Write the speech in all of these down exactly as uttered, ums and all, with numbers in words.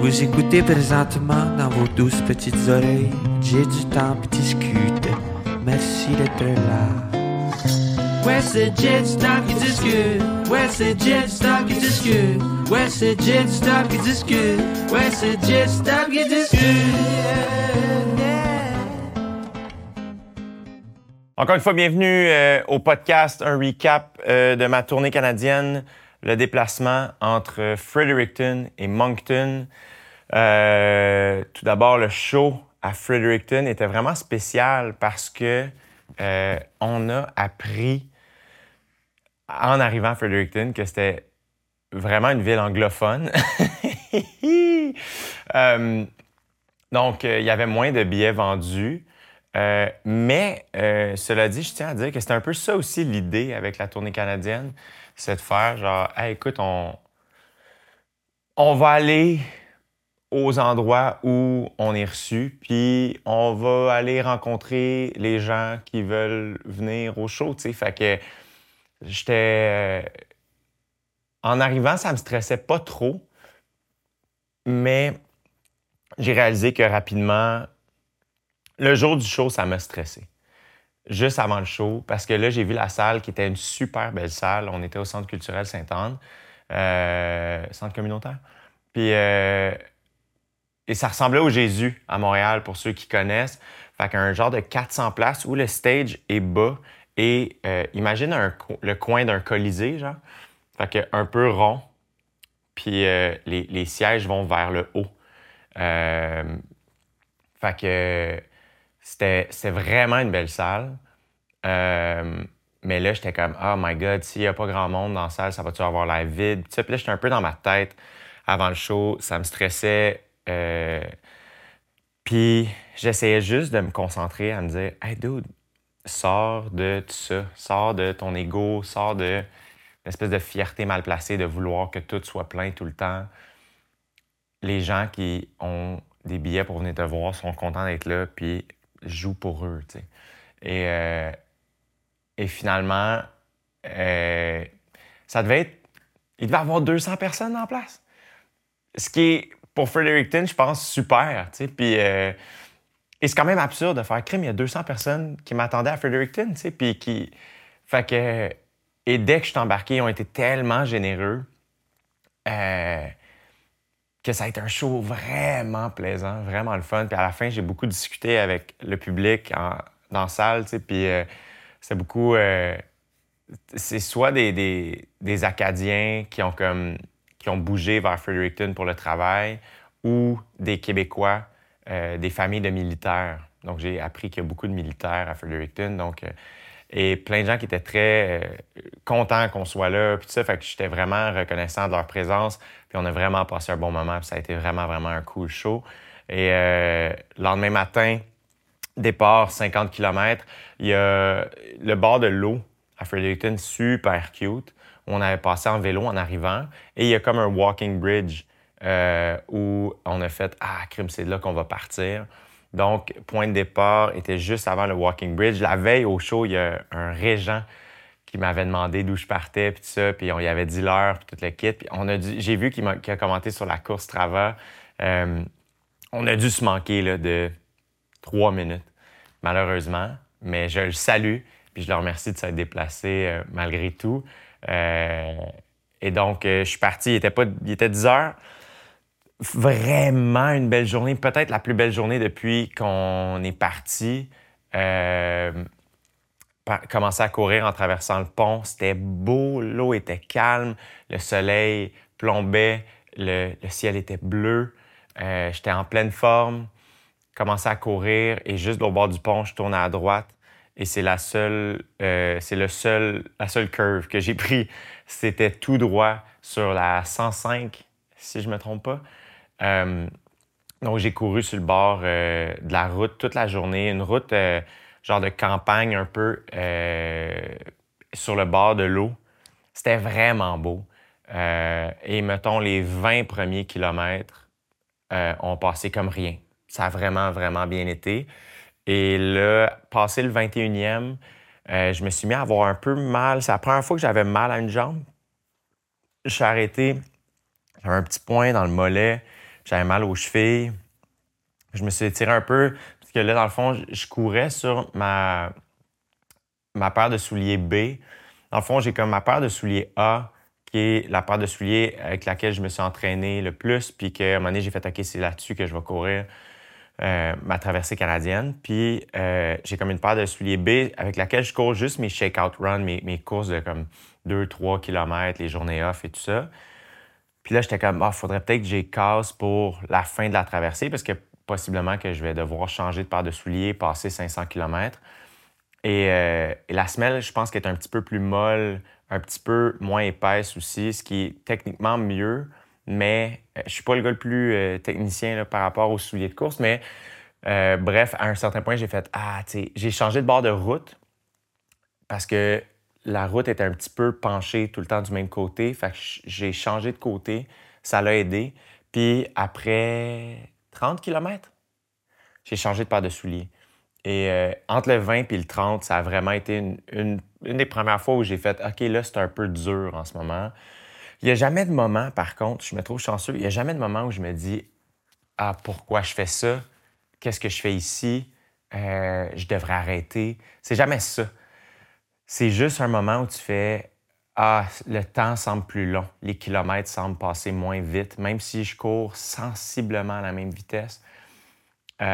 Vous écoutez présentement dans vos douces petites oreilles. J'ai du temps puis discute. Merci d'être là. Ouais, c'est Jet Stop qui discute. Ouais, c'est Jet Stop qui discute. Ouais, c'est Jet Stop qui discute. Ouais, c'est Jet Stop qui discute. Encore une fois, bienvenue euh, au podcast, un recap euh, de ma tournée canadienne, le déplacement entre Fredericton et Moncton. Euh, tout d'abord, le show à Fredericton était vraiment spécial parce que euh, on a appris en arrivant à Fredericton que c'était vraiment une ville anglophone. euh, donc, euh, il y avait moins de billets vendus. Euh, mais, euh, cela dit, je tiens à dire que c'était un peu ça aussi l'idée avec la tournée canadienne, c'est de faire genre, hey, écoute, on, on va aller aux endroits où on est reçu, puis on va aller rencontrer les gens qui veulent venir au show, tu sais. Fait que j'étais... euh, En arrivant, ça me stressait pas trop, mais j'ai réalisé que rapidement, le jour du show, ça m'a stressé. Juste avant le show, parce que là, j'ai vu la salle qui était une super belle salle. On était au Centre culturel Sainte-Anne, euh, centre communautaire. Puis, euh, et ça ressemblait au Jésus à Montréal, pour ceux qui connaissent. Fait qu'un genre de quatre cents places où le stage est bas et euh, imagine un, le coin d'un colisée, genre. Fait que un peu rond, puis euh, les, les sièges vont vers le haut. Euh, fait que c'était, c'était vraiment une belle salle. Euh, mais là, j'étais comme, oh my God, s'il n'y a pas grand monde dans la salle, ça va-tu avoir l'air vide? Puis là, j'étais un peu dans ma tête avant le show, ça me stressait. Euh, puis j'essayais juste de me concentrer à me dire, hey dude, sors de tout ça, sors de ton ego, sors de l'espèce de fierté mal placée de vouloir que tout soit plein tout le temps. Les gens qui ont des billets pour venir te voir sont contents d'être là, puis joue pour eux, tu sais. Et, euh, et finalement, euh, ça devait être... Il devait y avoir deux cents personnes en place. Ce qui est, pour Fredericton, je pense, super, tu sais. Puis, euh, et c'est quand même absurde de faire crime. Il y a deux cents personnes qui m'attendaient à Fredericton, tu sais, puis qui... Fait que... Et dès que je suis embarqué, ils ont été tellement généreux euh, que ça a été un show vraiment plaisant, vraiment le fun. Puis à la fin, j'ai beaucoup discuté avec le public en, dans la salle, tu sais, puis euh, c'est beaucoup... Euh, c'est soit des, des, des Acadiens qui ont, comme, qui ont bougé vers Fredericton pour le travail ou des Québécois, euh, des familles de militaires. Donc, j'ai appris qu'il y a beaucoup de militaires à Fredericton. Donc, euh, et plein de gens qui étaient très euh, contents qu'on soit là, puis tout ça. Fait que j'étais vraiment reconnaissant de leur présence. Puis on a vraiment passé un bon moment. Puis ça a été vraiment, vraiment un cool show. Et euh, le lendemain matin, départ cinquante kilomètres, il y a le bord de l'eau à Fredericton, super cute. On avait passé en vélo en arrivant. Et il y a comme un walking bridge euh, où on a fait « Ah, crime, c'est là qu'on va partir ». Donc, point de départ était juste avant le walking bridge. La veille au show, il y a un régent qui m'avait demandé d'où je partais, puis tout ça, puis on y avait dit l'heure, puis tout le kit. Puis on a dû, j'ai vu qu'il, m'a, qu'il a commenté sur la course Strava. Euh, on a dû se manquer là, de trois minutes, malheureusement. Mais je le salue, puis je le remercie de s'être déplacé euh, malgré tout. Euh, et donc, euh, je suis parti, il était, pas, il était dix heures. Vraiment une belle journée, peut-être la plus belle journée depuis qu'on est parti. Euh, par, commencer à courir en traversant le pont, c'était beau, l'eau était calme, le soleil plombait, le, le ciel était bleu, euh, j'étais en pleine forme. Commencer à courir et juste au bord du pont, je tourne à droite et c'est la seule, euh, c'est le seul, la seule curve que j'ai pris. C'était tout droit sur la cent cinq, si je me trompe pas. Euh, donc, j'ai couru sur le bord euh, de la route toute la journée. Une route euh, genre de campagne un peu euh, sur le bord de l'eau. C'était vraiment beau. Euh, et mettons, les vingt premiers kilomètres euh, ont passé comme rien. Ça a vraiment, vraiment bien été. Et là, passé le vingt et unième, euh, je me suis mis à avoir un peu mal. C'est la première fois que j'avais mal à une jambe. Je suis arrêté. J'avais un petit point dans le mollet. J'avais mal aux chevilles. Je me suis étiré un peu, parce que là, dans le fond, je courais sur ma, ma paire de souliers B. Dans le fond, j'ai comme ma paire de souliers A, qui est la paire de souliers avec laquelle je me suis entraîné le plus, puis qu'à un moment donné, j'ai fait « OK, c'est là-dessus que je vais courir euh, ma traversée canadienne ». Puis euh, j'ai comme une paire de souliers B avec laquelle je cours juste mes shake-out runs, mes, mes courses de comme deux trois kilomètres, les journées off et tout ça. Puis là, j'étais comme « Ah, il faudrait peut-être que j'ai casse pour la fin de la traversée, parce que possiblement que je vais devoir changer de paire de souliers, passer cinq cents kilomètres. » Et, euh, et la semelle, je pense qu'elle est un petit peu plus molle, un petit peu moins épaisse aussi, ce qui est techniquement mieux, mais euh, je suis pas le gars le plus euh, technicien là, par rapport aux souliers de course, mais euh, bref, à un certain point, j'ai fait « Ah, tu sais, j'ai changé de bord de route parce que la route était un petit peu penchée tout le temps du même côté, fait que j'ai changé de côté, ça l'a aidé. Puis après trente kilomètres, j'ai changé de paire de souliers. Et euh, entre le vingt et le trente, ça a vraiment été une, une, une des premières fois où j'ai fait « OK, là, c'est un peu dur en ce moment ». Il n'y a jamais de moment, par contre, je me trouve chanceux, il n'y a jamais de moment où je me dis « Ah, pourquoi je fais ça? Qu'est-ce que je fais ici? Euh, je devrais arrêter. » C'est jamais ça. C'est juste un moment où tu fais « Ah, le temps semble plus long. Les kilomètres semblent passer moins vite, même si je cours sensiblement à la même vitesse. Euh, »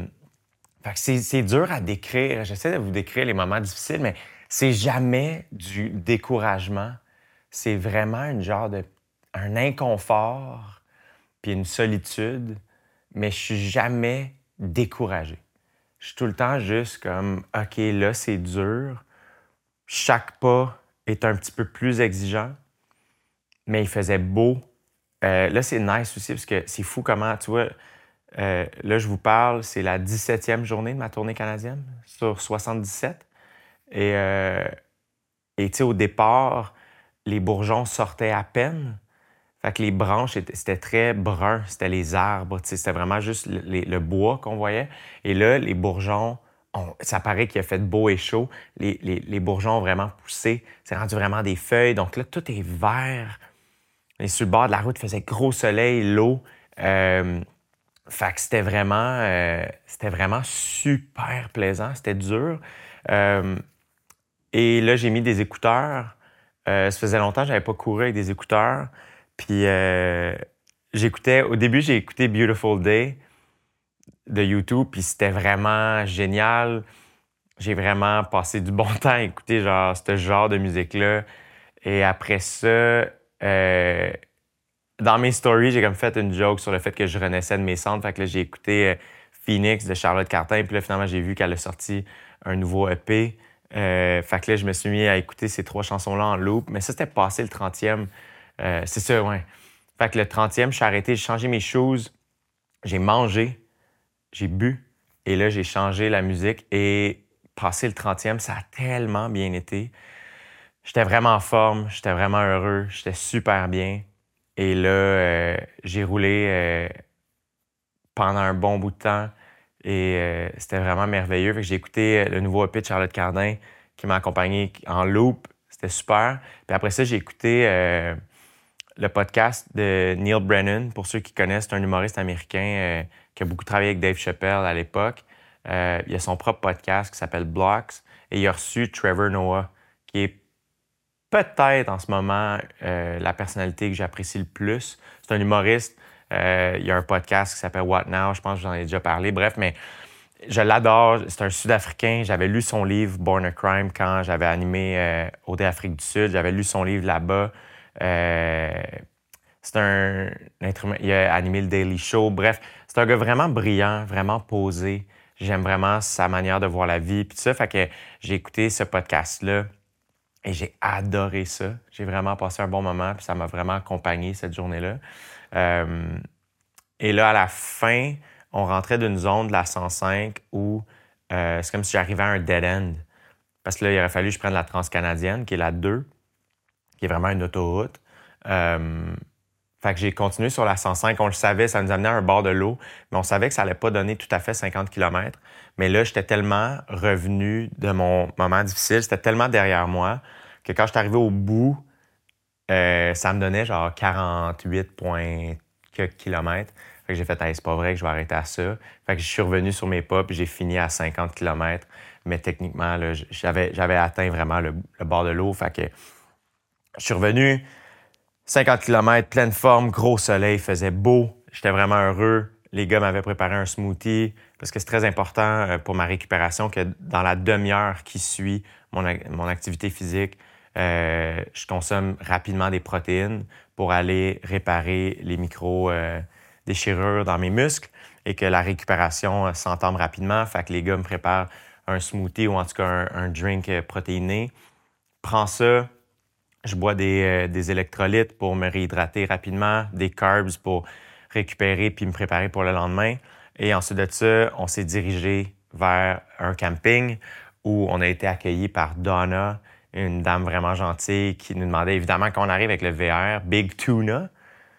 Fait que c'est, c'est dur à décrire. J'essaie de vous décrire les moments difficiles, mais c'est jamais du découragement. C'est vraiment une genre de, un inconfort puis une solitude, mais je suis jamais découragé. Je suis tout le temps juste comme « OK, là, c'est dur. Chaque pas est un petit peu plus exigeant, mais il faisait beau. Euh, » Là, c'est nice aussi parce que c'est fou comment, tu vois... Euh, là, je vous parle, c'est la dix-septième journée de ma tournée canadienne sur soixante-dix-sept. Et euh, et tu sais, au départ, les bourgeons sortaient à peine. Fait que les branches, étaient, c'était très brun. C'était les arbres. Tu sais, c'était vraiment juste le, le, le bois qu'on voyait. Et là, les bourgeons, on, ça paraît qu'il a fait beau et chaud. Les, les, les bourgeons ont vraiment poussé. C'est rendu vraiment des feuilles. Donc là, tout est vert. Et sur le bord de la route, il faisait gros soleil, l'eau. Euh, Fait que c'était vraiment, euh, c'était vraiment super plaisant. C'était dur. Euh, et là, j'ai mis des écouteurs. Euh, ça faisait longtemps que je n'avais pas couru avec des écouteurs. Puis euh, j'écoutais... Au début, j'ai écouté Beautiful Day de YouTube. Puis c'était vraiment génial. J'ai vraiment passé du bon temps à écouter genre, ce genre de musique-là. Et après ça... Euh, Dans mes stories, j'ai comme fait une joke sur le fait que je renaissais de mes cendres. Fait que là, j'ai écouté euh, Phoenix de Charlotte Cartin. Puis là, finalement, j'ai vu qu'elle a sorti un nouveau E P. Euh, fait que là, je me suis mis à écouter ces trois chansons-là en loop. Mais ça, c'était passé le trentième. Euh, c'est ça, ouais. Fait que le trentième, je suis arrêté, j'ai changé mes shoes. J'ai mangé, j'ai bu. Et là, j'ai changé la musique. Et passé le trentième, ça a tellement bien été. J'étais vraiment en forme, j'étais vraiment heureux, j'étais super bien. Et là, euh, j'ai roulé euh, pendant un bon bout de temps et euh, c'était vraiment merveilleux. Fait que j'ai écouté le nouveau E P de Charlotte Cardin qui m'a accompagné en loop. C'était super. Puis après ça, j'ai écouté euh, le podcast de Neil Brennan. Pour ceux qui connaissent, c'est un humoriste américain euh, qui a beaucoup travaillé avec Dave Chappelle à l'époque. Euh, il a son propre podcast qui s'appelle Blocks et il a reçu Trevor Noah, qui est peut-être en ce moment euh, la personnalité que j'apprécie le plus. C'est un humoriste. Euh, il y a un podcast qui s'appelle What Now? Je pense que j'en ai déjà parlé. Bref, mais je l'adore. C'est un Sud-Africain. J'avais lu son livre Born a Crime quand j'avais animé euh, O D Afrique du Sud. J'avais lu son livre là-bas. Euh, c'est un instrument. Il a animé le Daily Show. Bref, c'est un gars vraiment brillant, vraiment posé. J'aime vraiment sa manière de voir la vie. Puis tout ça, fait que j'ai écouté ce podcast-là. Et j'ai adoré ça. J'ai vraiment passé un bon moment, puis ça m'a vraiment accompagné cette journée-là. Euh, et là, à la fin, on rentrait d'une zone de la cent cinq où euh, c'est comme si j'arrivais à un dead-end. Parce que là, il aurait fallu que je prenne la Transcanadienne, qui est la deux, qui est vraiment une autoroute. Euh, fait que j'ai continué sur la cent cinq. On le savait, ça nous amenait à un bord de l'eau, mais on savait que ça allait pas donner tout à fait cinquante kilomètres. Mais là, j'étais tellement revenu de mon moment difficile, c'était tellement derrière moi que quand je suis arrivé au bout, euh, ça me donnait genre quarante-huit virgule quelques kilomètres. Fait que j'ai fait, hey, c'est pas vrai que je vais arrêter à ça. Fait que je suis revenu sur mes pas, puis j'ai fini à cinquante kilomètres. Mais techniquement, là, j'avais, j'avais atteint vraiment le, le bord de l'eau. Fait que je suis revenu, cinquante kilomètres, pleine forme, gros soleil, faisait beau. J'étais vraiment heureux. Les gars m'avaient préparé un smoothie parce que c'est très important pour ma récupération que dans la demi-heure qui suit mon, mon activité physique, euh, je consomme rapidement des protéines pour aller réparer les micro-déchirures euh, dans mes muscles et que la récupération euh, s'entame rapidement. Fait que les gars me préparent un smoothie ou en tout cas un, un drink protéiné. Prends ça, je bois des, euh, des électrolytes pour me réhydrater rapidement, des carbs pour récupérer puis me préparer pour le lendemain. Et ensuite de ça, on s'est dirigé vers un camping où on a été accueillis par Donna, une dame vraiment gentille qui nous demandait évidemment quand on arrive avec le V R, Big Tuna,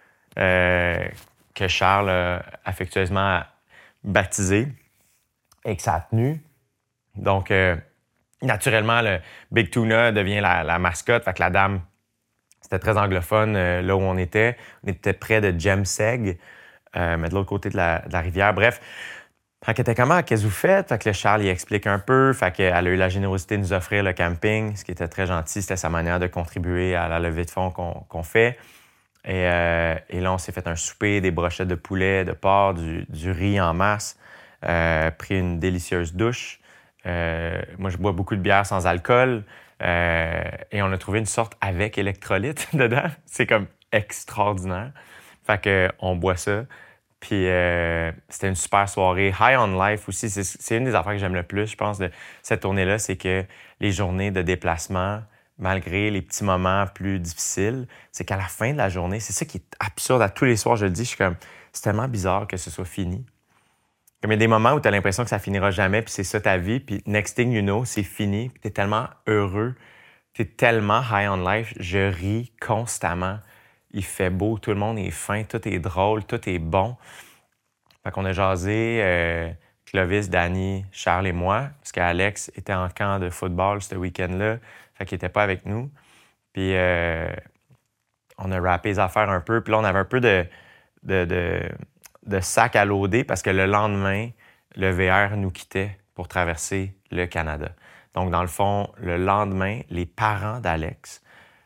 euh, que Charles a affectueusement baptisé et que ça a tenu. Donc, euh, naturellement, le Big Tuna devient la, la mascotte. Fait que la dame, c'était très anglophone euh, là où on était. On était près de Jemseg, euh, mais de l'autre côté de la, de la rivière. Bref, fait qu'elle était comment? Qu'est-ce que vous faites? Fait que le Charles y explique un peu. Fait qu'elle a eu la générosité de nous offrir le camping, ce qui était très gentil. C'était sa manière de contribuer à la levée de fonds qu'on, qu'on fait. Et, euh, et là, on s'est fait un souper, des brochettes de poulet, de porc, du, du riz en masse, euh, pris une délicieuse douche. Euh, moi, je bois beaucoup de bière sans alcool. Euh, et on a trouvé une sorte avec électrolyte dedans. C'est comme extraordinaire. Fait qu'on boit ça. Puis euh, c'était une super soirée. High on life aussi. C'est, c'est une des affaires que j'aime le plus, je pense, de cette tournée-là. C'est que les journées de déplacement, malgré les petits moments plus difficiles, c'est qu'à la fin de la journée, c'est ça qui est absurde. À tous les soirs, je le dis, je suis comme, c'est tellement bizarre que ce soit fini. Comme il y a des moments où tu as l'impression que ça finira jamais, puis c'est ça ta vie, puis next thing you know, c'est fini, puis tu es tellement heureux, tu es tellement high on life, je ris constamment. Il fait beau, tout le monde est fin, tout est drôle, tout est bon. Fait qu'on a jasé, euh, Clovis, Danny, Charles et moi, parce qu'Alex était en camp de football ce week-end-là, fait qu'il n'était pas avec nous. Puis euh, on a rappé les affaires un peu, puis là, on avait un peu de... de, de de sac à loader parce que le lendemain, le V R nous quittait pour traverser le Canada. Donc, dans le fond, le lendemain, les parents d'Alex,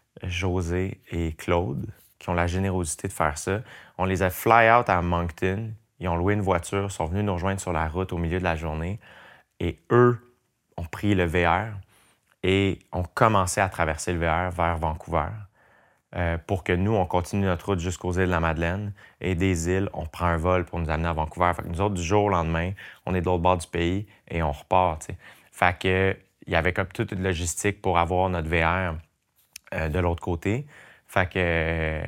José et Claude, qui ont la générosité de faire ça, on les a fly out à Moncton. Ils ont loué une voiture, sont venus nous rejoindre sur la route au milieu de la journée. Et eux ont pris le V R et ont commencé à traverser le V R vers Vancouver. Euh, pour que nous, on continue notre route jusqu'aux îles de la Madeleine. Et des îles, on prend un vol pour nous amener à Vancouver. Fait que nous autres, du jour au lendemain, on est de l'autre bord du pays et on repart, t'sais. Fait que il y avait comme toute une logistique pour avoir notre V R euh, de l'autre côté. Fait que... Euh,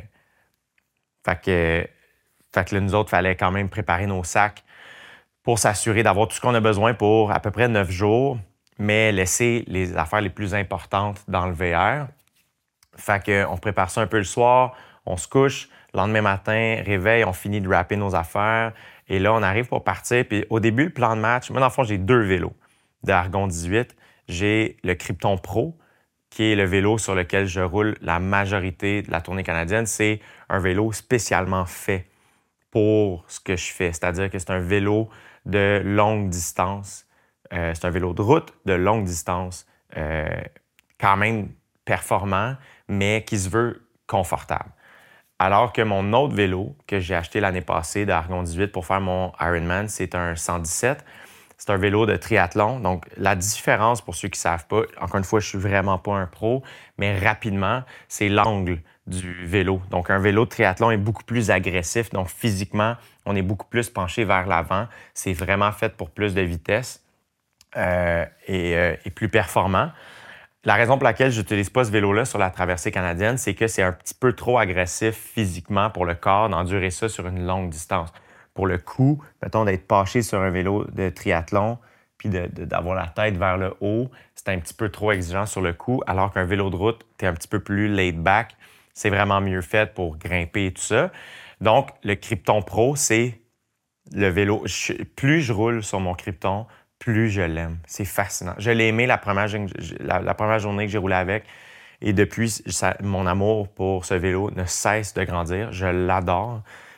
fait que... Fait que là, nous autres, il fallait quand même préparer nos sacs pour s'assurer d'avoir tout ce qu'on a besoin pour à peu près neuf jours, mais laisser les affaires les plus importantes dans le V R. Fait qu'on prépare ça un peu le soir, on se couche, le lendemain matin, réveil, on finit de wrapper nos affaires. Et là, on arrive pour partir. Puis au début, le plan de match, moi, dans le fond, j'ai deux vélos de Argon dix-huit. J'ai le Krypton Pro, qui est le vélo sur lequel je roule la majorité de la tournée canadienne. C'est un vélo spécialement fait pour ce que je fais. C'est-à-dire que c'est un vélo de longue distance. Euh, c'est un vélo de route de longue distance, euh, quand même performant, mais qui se veut confortable. Alors que mon autre vélo que j'ai acheté l'année passée de Argon dix-huit pour faire mon Ironman, c'est un cent dix-sept. C'est un vélo de triathlon. Donc, la différence, pour ceux qui ne savent pas, encore une fois, je ne suis vraiment pas un pro, mais rapidement, c'est l'angle du vélo. Donc, un vélo de triathlon est beaucoup plus agressif. Donc, physiquement, on est beaucoup plus penché vers l'avant. C'est vraiment fait pour plus de vitesse euh, et, euh, et plus performant. La raison pour laquelle je n'utilise pas ce vélo-là sur la traversée canadienne, c'est que c'est un petit peu trop agressif physiquement pour le corps d'endurer ça sur une longue distance. Pour le coup, mettons, d'être penché sur un vélo de triathlon puis de, de, d'avoir la tête vers le haut, c'est un petit peu trop exigeant sur le coup, alors qu'un vélo de route, tu es un petit peu plus laid back. C'est vraiment mieux fait pour grimper et tout ça. Donc, le Krypton Pro, c'est le vélo. Je, plus je roule sur mon Krypton, plus je l'aime. C'est fascinant. Je l'ai aimé la première, la, la première journée que j'ai roulé avec. Et depuis, ça, mon amour pour ce vélo ne cesse de grandir. Je l'adore.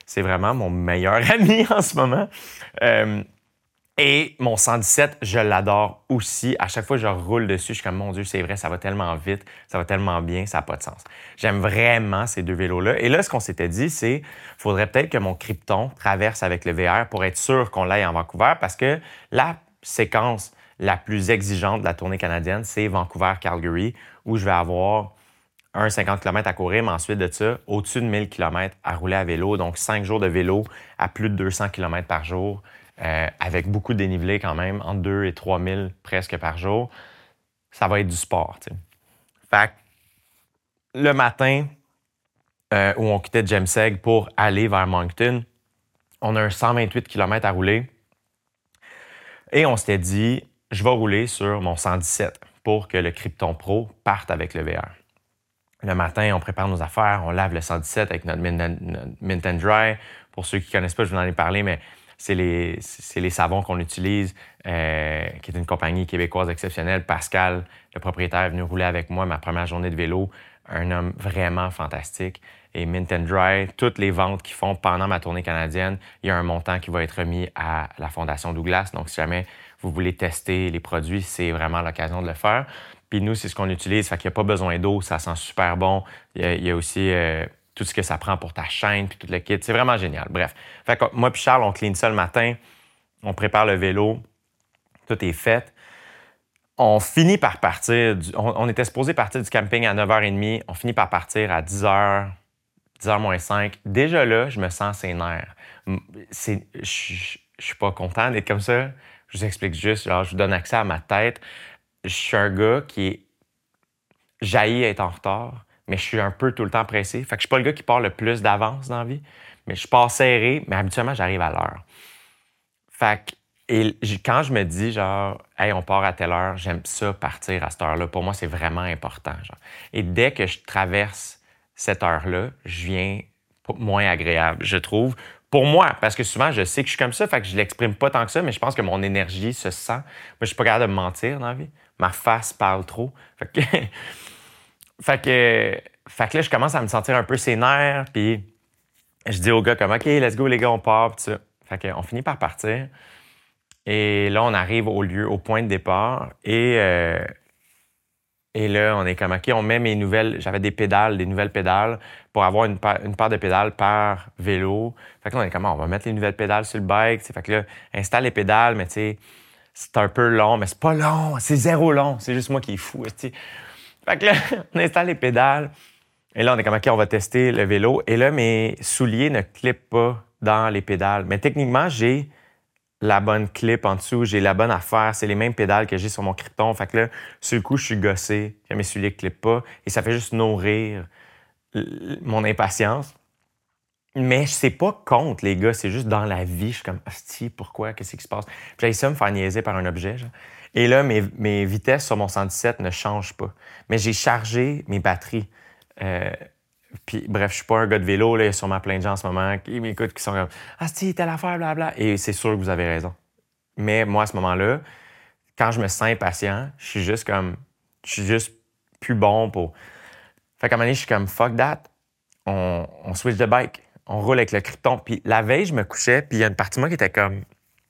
C'est vraiment mon meilleur ami en ce moment. Euh, et mon cent dix-sept, je l'adore aussi. À chaque fois que je roule dessus, je suis comme, mon Dieu, c'est vrai, ça va tellement vite, ça va tellement bien, ça n'a pas de sens. J'aime vraiment ces deux vélos-là. Et là, ce qu'on s'était dit, c'est qu'il faudrait peut-être que mon Krypton traverse avec le V R pour être sûr qu'on l'aille en Vancouver parce que la séquence la plus exigeante de la tournée canadienne, c'est Vancouver-Calgary, où je vais avoir un cinquante kilomètres à courir, mais ensuite de ça, au-dessus de mille kilomètres à rouler à vélo. Donc, cinq jours de vélo à plus de deux cents kilomètres par jour, euh, avec beaucoup de dénivelé quand même, entre deux et trois mille presque par jour. Ça va être du sport, tu sais. Fait que le matin euh, où on quittait Jemseg pour aller vers Moncton, on a un cent vingt-huit kilomètres à rouler. Et on s'était dit, je vais rouler sur mon cent dix-sept pour que le Krypton Pro parte avec le V R. Le matin, on prépare nos affaires, on lave le cent dix-sept avec notre Mint and, Mint and Dry. Pour ceux qui ne connaissent pas, je vous en ai parlé, mais c'est les, c'est les savons qu'on utilise, euh, qui est une compagnie québécoise exceptionnelle. Pascal, le propriétaire, est venu rouler avec moi ma première journée de vélo. Un homme vraiment fantastique. Et Mint and Dry, toutes les ventes qu'ils font pendant ma tournée canadienne, il y a un montant qui va être remis à la Fondation Douglas. Donc, si jamais vous voulez tester les produits, c'est vraiment l'occasion de le faire. Puis nous, c'est ce qu'on utilise, fait qu'il n'y a pas besoin d'eau, ça sent super bon. Il y a, il y a aussi euh, tout ce que ça prend pour ta chaîne, puis tout le kit. C'est vraiment génial. Bref, fait que moi puis Charles, on clean ça le matin, on prépare le vélo, tout est fait. On finit par partir, du, on, on était supposé partir du camping à neuf heures trente, on finit par partir à dix heures, dix heures moins cinq. Déjà là, je me sens sénère. C'est, je ne suis pas content d'être comme ça. Je vous explique juste, genre, je vous donne accès à ma tête. Je suis un gars qui est jaillit être en retard, mais je suis un peu tout le temps pressé. Fait que je suis pas le gars qui part le plus d'avance dans la vie, mais je pars serré, mais habituellement, j'arrive à l'heure. Fait que, et quand je me dis, genre, hey, on part à telle heure, j'aime ça partir à cette heure-là. Pour moi, c'est vraiment important. Genre. Et dès que je traverse cette heure-là, je viens moins agréable, je trouve. Pour moi, parce que souvent, je sais que je suis comme ça, fait que je l'exprime pas tant que ça, mais je pense que mon énergie se sent. Moi, je suis pas capable de me mentir dans la vie. Ma face parle trop. Fait que, fait que, fait que là, je commence à me sentir un peu sénère, puis je dis aux gars comme, OK, let's go, les gars, on part, puis ça. Fait qu'on finit par partir. Et là, on arrive au lieu, au point de départ, et... Euh, Et là, on est comme, OK, on met mes nouvelles... J'avais des pédales, des nouvelles pédales pour avoir une, pa- une paire de pédales par vélo. Fait que là, on est comme, on va mettre les nouvelles pédales sur le bike. T'sais. Fait que là, installe les pédales, mais tu sais, c'est un peu long, mais c'est pas long, c'est zéro long. C'est juste moi qui est fou, t'sais. Fait que là, on installe les pédales. Et là, on est comme, OK, on va tester le vélo. Et là, mes souliers ne clippent pas dans les pédales. Mais techniquement, j'ai la bonne clip en dessous, j'ai la bonne affaire, c'est les mêmes pédales que j'ai sur mon Krypton. Fait que là, sur le coup, je suis gossé, mes souliers ne clippent pas et ça fait juste nourrir mon impatience. Mais je sais pas contre les gars, c'est juste dans la vie, je suis comme, hostie, pourquoi, qu'est-ce qui se passe? Puis j'ai ça me faire niaiser par un objet, genre. Et là, mes, mes vitesses sur mon cent dix-sept ne changent pas. Mais j'ai chargé mes batteries. Euh, Puis, bref, je suis pas un gars de vélo, là, il y a sûrement plein de gens en ce moment qui m'écoutent, qui sont comme « Ah, si, telle affaire, blablabla. » Et c'est sûr que vous avez raison. Mais moi, à ce moment-là, quand je me sens impatient, je suis juste comme... Je suis juste plus bon pour... Fait qu'à un moment donné, je suis comme « Fuck that. » On, on switch de bike. On roule avec le Krypton. Puis la veille, je me couchais, puis il y a une partie de moi qui était comme...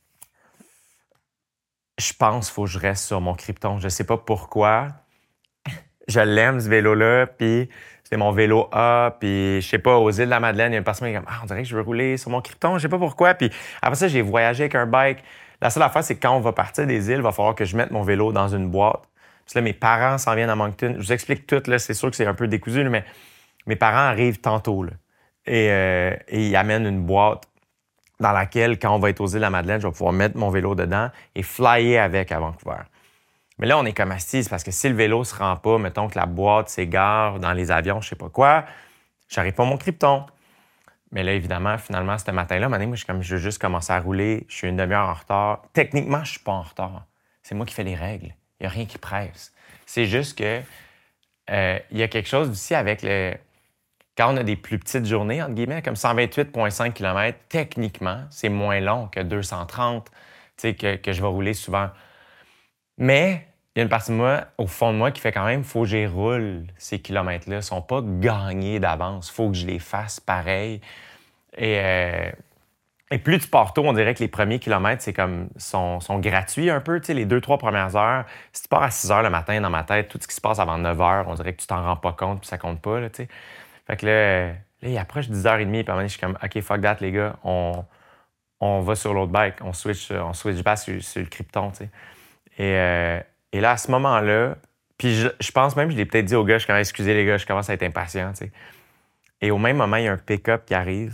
Je pense qu'il faut que je reste sur mon Krypton. Je sais pas pourquoi. Je l'aime, ce vélo-là, puis... C'était mon vélo A, puis je sais pas, aux îles de la Madeleine, il y a une personne qui est comme « Ah, on dirait que je veux rouler sur mon Krypton, je sais pas pourquoi. » Puis après ça, j'ai voyagé avec un bike. La seule affaire, c'est que quand on va partir des îles, il va falloir que je mette mon vélo dans une boîte. Puis là, mes parents s'en viennent à Moncton. Je vous explique tout, là, c'est sûr que c'est un peu décousu, là, mais mes parents arrivent tantôt, là. Et, euh, et ils amènent une boîte dans laquelle, quand on va être aux îles de la Madeleine, je vais pouvoir mettre mon vélo dedans et flyer avec à Vancouver. Mais là, on est comme assis, parce que si le vélo se rend pas, mettons que la boîte s'égare dans les avions, je sais pas quoi, j'arrive pas à mon Krypton. Mais là, évidemment, finalement, ce matin-là, moi, je suis comme, je veux juste commencer à rouler, je suis une demi-heure en retard. Techniquement, je suis pas en retard. C'est moi qui fais les règles. Il y a rien qui presse. C'est juste que euh, il y a quelque chose aussi avec le... Quand on a des plus petites journées, entre guillemets, comme cent vingt-huit virgule cinq kilomètres, techniquement, c'est moins long que deux cent trente, tu sais, que, que je vais rouler souvent. Mais il y a une partie de moi, au fond de moi, qui fait quand même, il faut que j'y roule ces kilomètres-là. Ils ne sont pas gagnés d'avance. Il faut que je les fasse pareil. Et, euh, et plus tu pars tôt, on dirait que les premiers kilomètres, c'est comme sont, sont gratuits un peu. Tu sais, les deux, trois premières heures, si tu pars à six heures le matin dans ma tête, tout ce qui se passe avant neuf heures, on dirait que tu t'en rends pas compte puis ça compte pas. Là, tu sais. Fait que là, là, il approche dix heures trente, puis à un moment donné, je suis comme, OK, fuck that, les gars, on, on va sur l'autre bike, on switch, on switch back sur, sur le Krypton, tu sais. Et, euh, et là, à ce moment-là, puis je, je pense même, je l'ai peut-être dit aux gars, je suis comme, excusez les gars, je commence à être impatient, tu sais. Et au même moment, il y a un pick-up qui arrive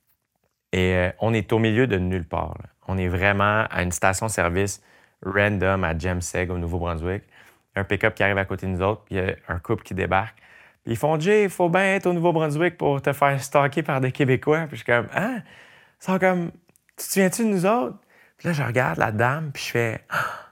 et euh, on est au milieu de nulle part. Là. On est vraiment à une station-service random à Jemseg, au Nouveau-Brunswick. Il y a un pick-up qui arrive à côté de nous autres, puis il y a un couple qui débarque. Puis ils font « Jay, il faut bien être au Nouveau-Brunswick pour te faire stalker par des Québécois. » Puis je suis comme « Hein? » Ils sont comme « Tu te souviens-tu de nous autres? » Puis là, je regarde la dame, puis je fais ah,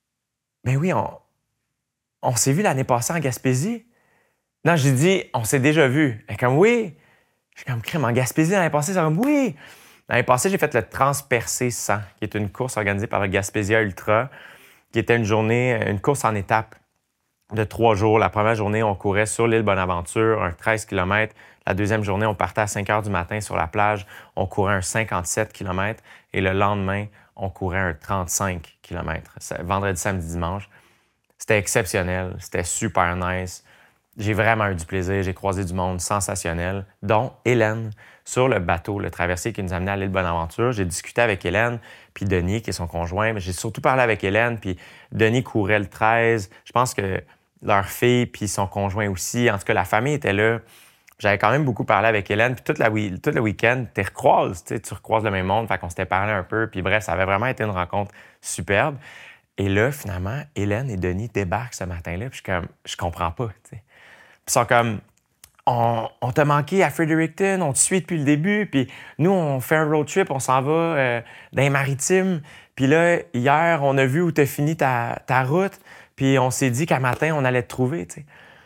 « Ben oui, on, on s'est vu l'année passée en Gaspésie. » Non, j'ai dit « On s'est déjà vu. » Elle est comme « Oui. » Je suis comme « Crème, en Gaspésie l'année passée? » C'est comme « Oui. » L'année passée, j'ai fait le Transpercé cent, qui est une course organisée par le Gaspésia Ultra, qui était une journée, une course en étapes de trois jours. La première journée, on courait sur l'île Bonaventure, un treize kilomètres. La deuxième journée, on partait à cinq heures du matin sur la plage. On courait un cinquante-sept kilomètres. Et le lendemain, on courait un trente-cinq kilomètres. Vendredi, samedi, dimanche. C'était exceptionnel. C'était super nice. J'ai vraiment eu du plaisir. J'ai croisé du monde sensationnel, dont Hélène, sur le bateau, le traversier qui nous amenait à l'île Bonaventure. J'ai discuté avec Hélène, puis Denis, qui est son conjoint. Mais j'ai surtout parlé avec Hélène, puis Denis courait le treize. Je pense que leur fille, puis son conjoint aussi. En tout cas, la famille était là. J'avais quand même beaucoup parlé avec Hélène. Puis toute la, tout le week-end, tu recroises, tu recroises le même monde. Fait qu'on s'était parlé un peu. Puis bref, ça avait vraiment été une rencontre superbe. Et là, finalement, Hélène et Denis débarquent ce matin-là. Puis je suis comme, je comprends pas, tu sais. Puis ils sont comme, on, on t'a manqué à Fredericton, on te suit depuis le début. Puis nous, on fait un road trip, on s'en va euh, dans les maritimes. Puis là, hier, on a vu où t'as fini ta, ta route. Puis on s'est dit qu'à matin, on allait te trouver, tu sais.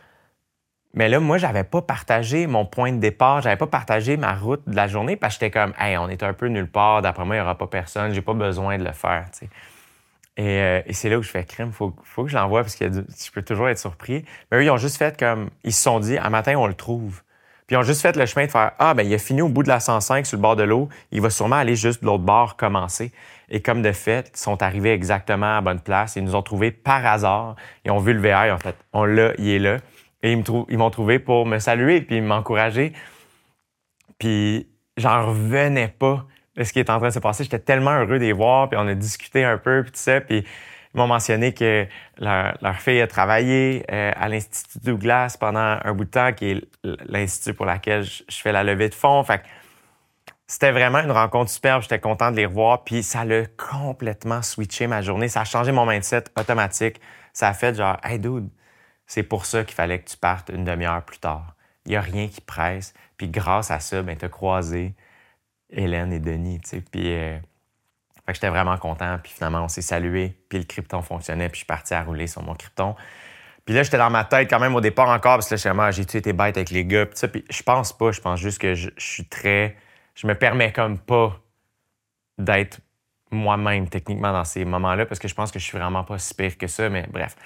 Mais là, moi, j'avais pas partagé mon point de départ, j'avais pas partagé ma route de la journée parce que j'étais comme, hey, on est un peu nulle part, d'après moi, il n'y aura pas personne, j'ai pas besoin de le faire, tu sais. Et, euh, et c'est là où je fais crime, faut, faut que je l'envoie parce que je peux toujours être surpris. Mais eux, ils ont juste fait comme, ils se sont dit, à matin, on le trouve. Puis ils ont juste fait le chemin de faire, ah, ben il a fini au bout de la cent cinq sur le bord de l'eau, il va sûrement aller juste de l'autre bord commencer. Et comme de fait, ils sont arrivés exactement à la bonne place. Ils nous ont trouvés par hasard. Ils ont vu le V R, ils ont fait, on l'a, il est là. Et ils, me trou- ils m'ont trouvé pour me saluer puis m'encourager. Puis j'en revenais pas de ce qui est en train de se passer. J'étais tellement heureux de les voir, puis on a discuté un peu, puis tout ça. Puis ils m'ont mentionné que leur, leur fille a travaillé euh, à l'Institut Douglas pendant un bout de temps, qui est l'institut pour lequel je, je fais la levée de fonds. Fait que c'était vraiment une rencontre superbe. J'étais content de les revoir. Puis ça l'a complètement switché ma journée. Ça a changé mon mindset automatique. Ça a fait genre, hey dude, c'est pour ça qu'il fallait que tu partes une demi-heure plus tard. Il n'y a rien qui presse. Puis grâce à ça, ben, tu as croisé Hélène et Denis. Tu sais. Puis euh, fait que j'étais vraiment content. Puis finalement, on s'est salué. Puis le Krypton fonctionnait. Puis je suis parti à rouler sur mon Krypton. Puis là, j'étais dans ma tête quand même au départ encore. Parce que là, je suis j'ai-tu été bête avec les gars? Puis, ça, puis je pense pas. Je pense juste que je, je suis très... Je me permets comme pas d'être moi-même techniquement dans ces moments-là. Parce que je pense que je suis vraiment pas si pire que ça. Mais bref.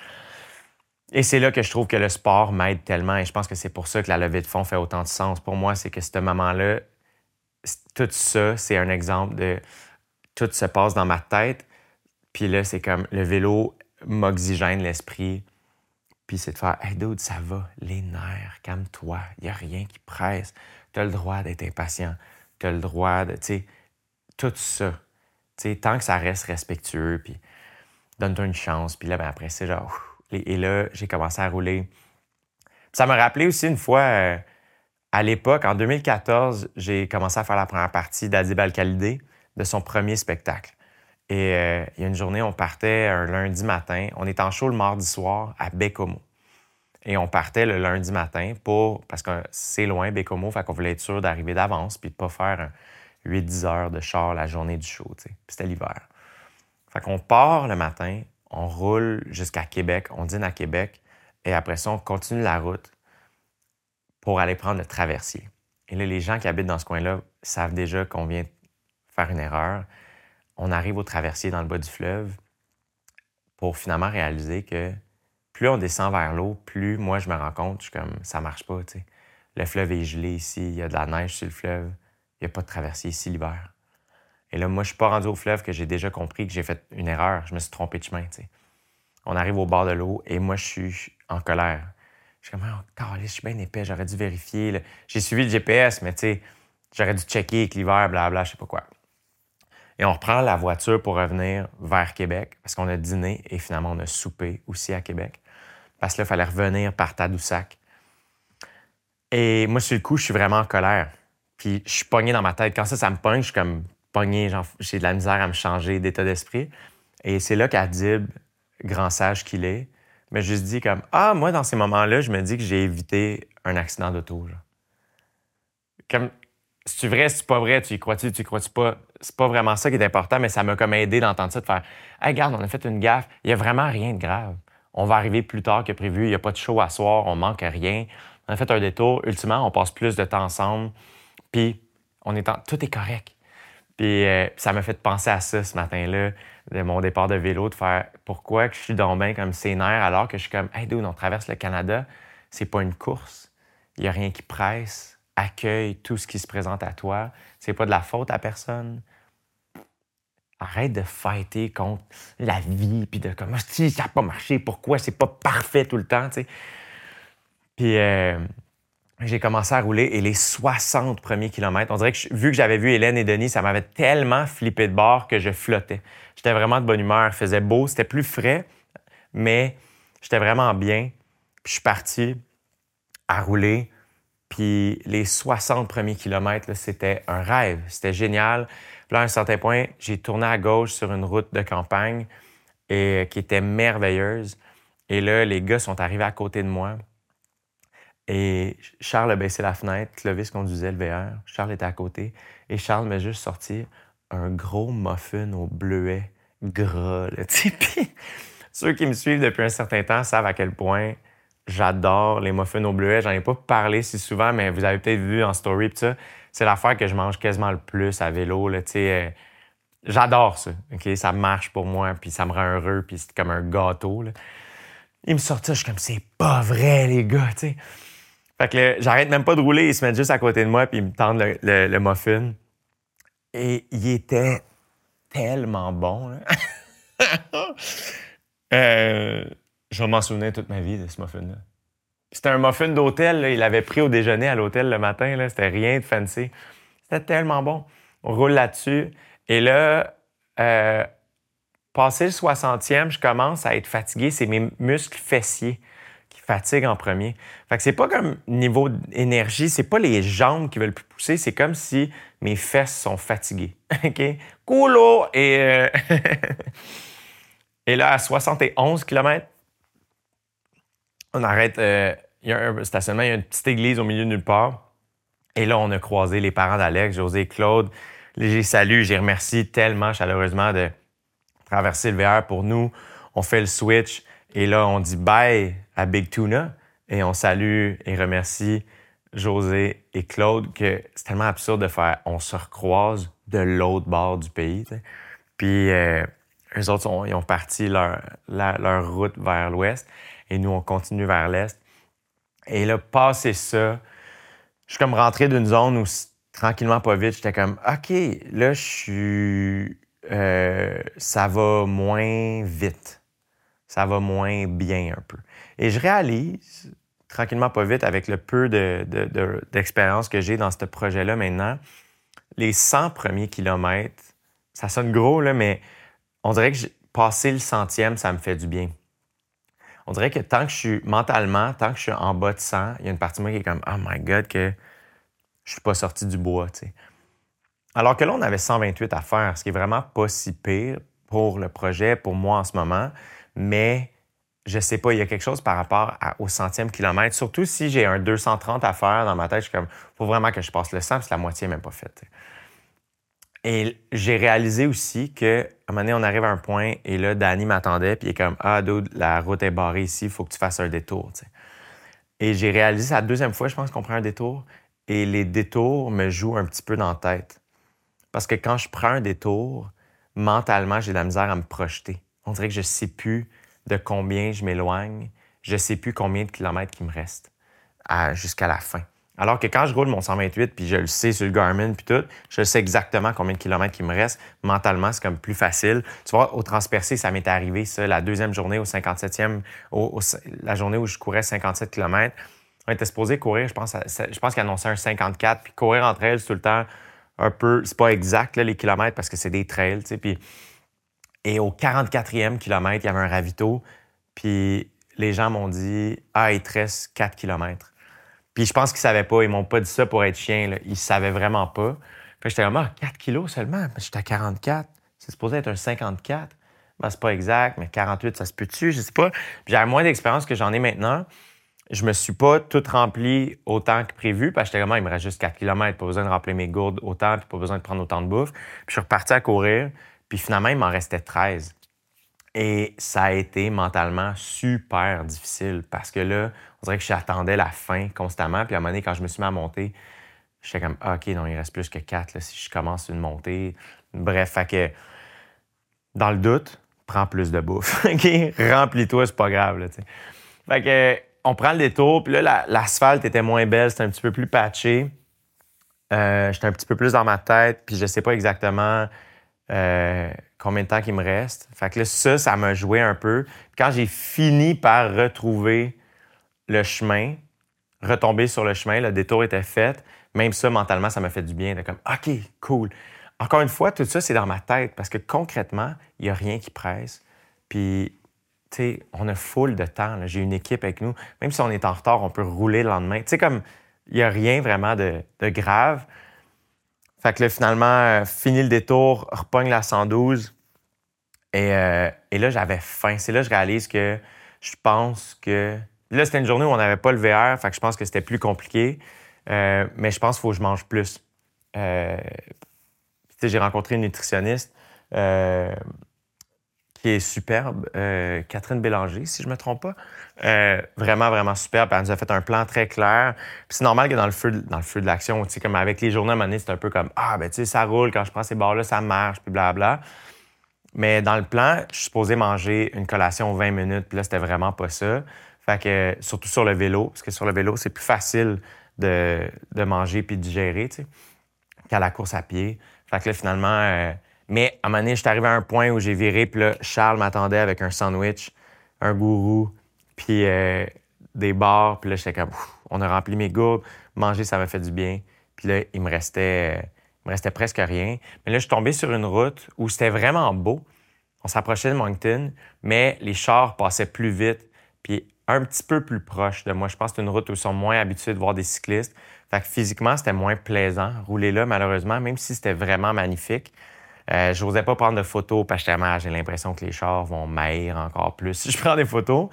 Et c'est là que je trouve que le sport m'aide tellement et je pense que c'est pour ça que la levée de fonds fait autant de sens. Pour moi, c'est que ce moment-là, tout ça, c'est un exemple de... Tout se passe dans ma tête, puis là, c'est comme le vélo m'oxygène l'esprit, puis c'est de faire « Hey dude, ça va, les nerfs, calme-toi, il n'y a rien qui presse, tu as le droit d'être impatient, tu as le droit de... » Tu sais, tout ça, tu sais, tant que ça reste respectueux, puis donne-toi une chance, puis là, ben après, c'est genre... Ouf, Et, et là, j'ai commencé à rouler. Puis ça m'a rappelé aussi une fois, euh, à l'époque, en deux mille quatorze, j'ai commencé à faire la première partie d'Adib Al-Khalidé, de son premier spectacle. Et euh, il y a une journée, on partait un lundi matin. On était en show le mardi soir à Bécomo. Et on partait le lundi matin pour... Parce que c'est loin, Bécomo, fait qu'on voulait être sûr d'arriver d'avance puis de pas faire huit dix heures de char la journée du show, tu sais. Puis c'était l'hiver. Fait qu'on part le matin, on roule jusqu'à Québec, on dîne à Québec, et après ça, on continue la route pour aller prendre le traversier. Et là, les gens qui habitent dans ce coin-là savent déjà qu'on vient faire une erreur. On arrive au traversier dans le bas du fleuve pour finalement réaliser que plus on descend vers l'eau, plus moi, je me rends compte, je suis comme, ça marche pas, tu sais. Le fleuve est gelé ici, il y a de la neige sur le fleuve. Il n'y a pas de traversier ici l'hiver. Et là, moi, je ne suis pas rendu au fleuve que j'ai déjà compris que j'ai fait une erreur. Je me suis trompé de chemin, tu sais. On arrive au bord de l'eau et moi, je suis en colère. Je suis comme, oh, caliste, je suis bien épais, j'aurais dû vérifier. Là. J'ai suivi le G P S, mais tu sais, j'aurais dû checker avec l'hiver, blablabla, je sais pas quoi. Et on reprend la voiture pour revenir vers Québec parce qu'on a dîné et finalement, on a soupé aussi à Québec. Parce que là, il fallait revenir par Tadoussac. Et moi, sur le coup, je suis vraiment en colère. Puis je suis pogné dans ma tête. Quand ça, ça me pogne, je suis comme pogné, genre, j'ai de la misère à me changer d'état d'esprit. Et c'est là qu'Adib, grand sage qu'il est, m'a juste dit comme « Ah, moi, dans ces moments-là, je me dis que j'ai évité un accident d'auto. » Comme, c'est-tu vrai, c'est pas vrai, tu y crois-tu, tu y crois-tu pas? C'est pas vraiment ça qui est important, mais ça m'a comme aidé d'entendre ça, de faire « Hey, regarde, on a fait une gaffe, il y a vraiment rien de grave. On va arriver plus tard que prévu, il n'y a pas de show à soir, on manque rien. On a fait un détour, ultimement, on passe plus de temps ensemble, puis on est en... tout est correct. » Puis euh, ça m'a fait penser à ça ce matin-là, de mon départ de vélo, de faire pourquoi que je suis donc bien comme sénère alors que je suis comme « Hey, dude, on traverse le Canada, c'est pas une course, il n'y a rien qui presse, accueille tout ce qui se présente à toi, c'est pas de la faute à personne. » Arrête de fighter contre la vie, puis de comme « Si, ça n'a pas marché, pourquoi? C'est pas parfait tout le temps, tu sais. » Puis euh, j'ai commencé à rouler et les soixante premiers kilomètres, on dirait que je, vu que j'avais vu Hélène et Denis, ça m'avait tellement flippé de bord que je flottais. J'étais vraiment de bonne humeur, il faisait beau, c'était plus frais, mais j'étais vraiment bien. Puis je suis parti à rouler, puis les soixante premiers kilomètres, là, c'était un rêve, c'était génial. Puis là, à un certain point, j'ai tourné à gauche sur une route de campagne et, qui était merveilleuse. Et là, les gars sont arrivés à côté de moi. Et Charles a baissé la fenêtre, Clovis conduisait le V R, Charles était à côté, et Charles m'a juste sorti un gros muffin au bleuet gras, là, tu sais. Puis ceux qui me suivent depuis un certain temps savent à quel point j'adore les muffins au bleuet. J'en ai pas parlé si souvent, mais vous avez peut-être vu en story, pis ça, c'est l'affaire que je mange quasiment le plus à vélo, là, tu sais. Euh, j'adore ça, OK? Ça marche pour moi, puis ça me rend heureux, puis c'est comme un gâteau, là. Il me sort ça, je suis comme, c'est pas vrai, les gars, tu sais. Fait que là, j'arrête même pas de rouler, ils se mettent juste à côté de moi puis ils me tendent le, le, le muffin. Et il était tellement bon. Là. euh, je vais m'en souvenir toute ma vie de ce muffin-là. C'était un muffin d'hôtel, là. Il l'avait pris au déjeuner à l'hôtel le matin. Là. C'était rien de fancy. C'était tellement bon. On roule là-dessus. Et là, euh, passé le soixantième, je commence à être fatigué. C'est mes muscles fessiers fatigue en premier. Fait que c'est pas comme niveau énergie, c'est pas les jambes qui veulent plus pousser, c'est comme si mes fesses sont fatiguées. OK? Coolo! Et, euh... Et là, à soixante et onze kilomètres, on arrête. Euh... Il y a un stationnement, il y a une petite église au milieu de nulle part. Et là, on a croisé les parents d'Alex, José et Claude. J'ai salué, j'ai remercié tellement chaleureusement de traverser le V R pour nous. On fait le switch. Et là, on dit bye à Big Tuna et on salue et remercie José et Claude que c'est tellement absurde de faire on se recroise de l'autre bord du pays. T'sais. Puis euh, eux autres, sont, ils ont parti leur, la, leur route vers l'ouest et nous, on continue vers l'est. Et là, passé ça, je suis comme rentré d'une zone où tranquillement, pas vite, j'étais comme OK, là, je suis. Euh, ça va moins vite. Ça va moins bien un peu. Et je réalise, tranquillement, pas vite, avec le peu de, de, de, d'expérience que j'ai dans ce projet-là maintenant, les cent premiers kilomètres, ça sonne gros, là, mais on dirait que j'ai, passer le centième, ça me fait du bien. On dirait que tant que je suis mentalement, tant que je suis en bas de cent, il y a une partie de moi qui est comme « Oh my God, que je suis pas sorti du bois. » tu sais. Alors que là, on avait cent vingt-huit à faire, ce qui est vraiment pas si pire pour le projet, pour moi en ce moment. Mais je sais pas, il y a quelque chose par rapport à, au centième kilomètre, surtout si j'ai un deux cent trente à faire dans ma tête, je suis comme, faut vraiment que je passe le cent, parce que la moitié n'est même pas faite. Et j'ai réalisé aussi qu'à un moment donné, on arrive à un point, et là, Danny m'attendait, puis il est comme, ah, dude, la route est barrée ici, il faut que tu fasses un détour. T'sais. Et j'ai réalisé, c'est la deuxième fois, je pense, qu'on prend un détour, et les détours me jouent un petit peu dans la tête. Parce que quand je prends un détour, mentalement, j'ai de la misère à me projeter. On dirait que je ne sais plus de combien je m'éloigne. Je ne sais plus combien de kilomètres il me reste à, jusqu'à la fin. Alors que quand je roule mon cent vingt-huit, puis je le sais sur le Garmin, puis tout, je sais exactement combien de kilomètres il me reste. Mentalement, c'est comme plus facile. Tu vois, au transpercé, ça m'est arrivé, ça, la deuxième journée, au cinquante-septième, au, au, la journée où je courais cinquante-sept kilomètres. On était supposé courir, je pense, à, je pense qu'il annonçait un cinquante-quatre, puis courir entre elles, tout le temps, un peu, c'est pas exact, là, les kilomètres, parce que c'est des trails, tu sais, puis... Et au quarante-quatrième kilomètre, il y avait un ravito, puis les gens m'ont dit « Ah, il te reste quatre kilomètres. » Puis je pense qu'ils savaient pas, ils m'ont pas dit ça pour être chien, là. Ils savaient vraiment pas. Fait que j'étais comme « Ah, quatre kilos seulement? J'étais à quarante-quatre. C'est supposé être un cinquante-quatre. » Ben, c'est pas exact, mais quarante-huit, ça se peut-tu? Je sais pas. Puis j'avais moins d'expérience que j'en ai maintenant. Je me suis pas tout rempli autant que prévu, parce que j'étais comme « Il me reste juste quatre kilomètres, pas besoin de remplir mes gourdes autant, puis pas besoin de prendre autant de bouffe. » Puis je suis reparti à courir. Puis finalement, il m'en restait treize. Et ça a été mentalement super difficile parce que là, on dirait que j'attendais la fin constamment. Puis à un moment donné, quand je me suis mis à monter, j'étais comme ah, « OK, non, il reste plus que quatre là, si je commence une montée. » Bref, fait que dans le doute, prends plus de bouffe. OK? Remplis-toi, c'est pas grave. Là, t'sais. Fait que on prend le détour. Puis là, la, l'asphalte était moins belle, c'était un petit peu plus patché. Euh, j'étais un petit peu plus dans ma tête, puis je sais pas exactement... Euh, combien de temps qu'il me reste. Fait que là, ça, ça m'a joué un peu. Quand j'ai fini par retrouver le chemin, retomber sur le chemin, le détour était fait, même ça, mentalement, ça m'a fait du bien. D'être comme, OK, cool. Encore une fois, tout ça, c'est dans ma tête parce que concrètement, il n'y a rien qui presse. Puis, tu sais, on a full de temps. Là. J'ai une équipe avec nous. Même si on est en retard, on peut rouler le lendemain. Tu sais, comme, il n'y a rien vraiment de, de grave. Fait que là, finalement, euh, fini le détour, repogne la cent douze. Et, euh, et là, j'avais faim. C'est là que je réalise que je pense que... Là, c'était une journée où on n'avait pas le V R, fait que je pense que c'était plus compliqué. Euh, mais je pense qu'il faut que je mange plus. Euh, tu sais, j'ai rencontré une nutritionniste euh, qui est superbe, euh, Catherine Bélanger, si je ne me trompe pas. Euh, vraiment, vraiment superbe. Elle nous a fait un plan très clair. Puis c'est normal que dans le feu de, dans le feu de l'action, tu sais, comme avec les journées à un moment donné, c'est un peu comme « Ah, ben tu sais, ça roule, quand je prends ces barres-là, ça marche, puis blablabla. » Mais dans le plan, je suis supposé manger une collation vingt minutes, puis là, c'était vraiment pas ça. Fait que, surtout sur le vélo, parce que sur le vélo, c'est plus facile de, de manger puis de digérer, tu sais, qu'à la course à pied. Fait que là, finalement... Euh, mais à un moment donné, je suis arrivé à un point où j'ai viré, puis là, Charles m'attendait avec un sandwich, un gourou, puis euh, des bars. Puis là, j'étais comme, ouf, on a rempli mes gourdes, manger, ça m'a fait du bien. Puis là, il me restait, euh, il me restait presque rien. Mais là, je suis tombé sur une route où c'était vraiment beau. On s'approchait de Moncton, mais les chars passaient plus vite, puis un petit peu plus proche de moi. Je pense que c'est une route où ils sont moins habitués de voir des cyclistes. Fait que physiquement, c'était moins plaisant, rouler là, malheureusement, même si c'était vraiment magnifique. Euh, je n'osais pas prendre de photos parce que j'ai l'impression que les chars vont m'haïr encore plus si je prends des photos.